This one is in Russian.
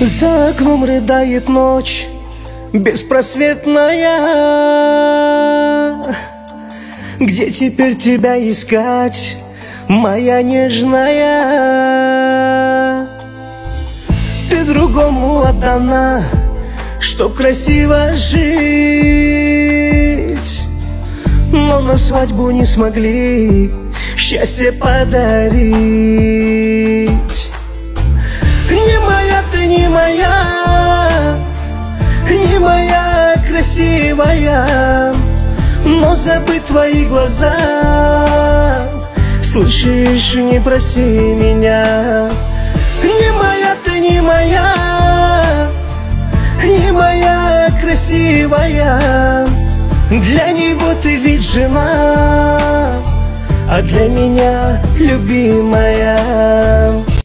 За окном рыдает ночь беспросветная. Где теперь тебя искать, моя нежная? Ты другому отдана, чтоб красиво жить, но на свадьбу не смогли счастье подарить. Не моя ты, не моя, не моя красивая, но забыть твои глаза. Слышишь, не проси меня. Не моя ты, не моя, не моя красивая. Для него ты ведь жена, а для меня любимая.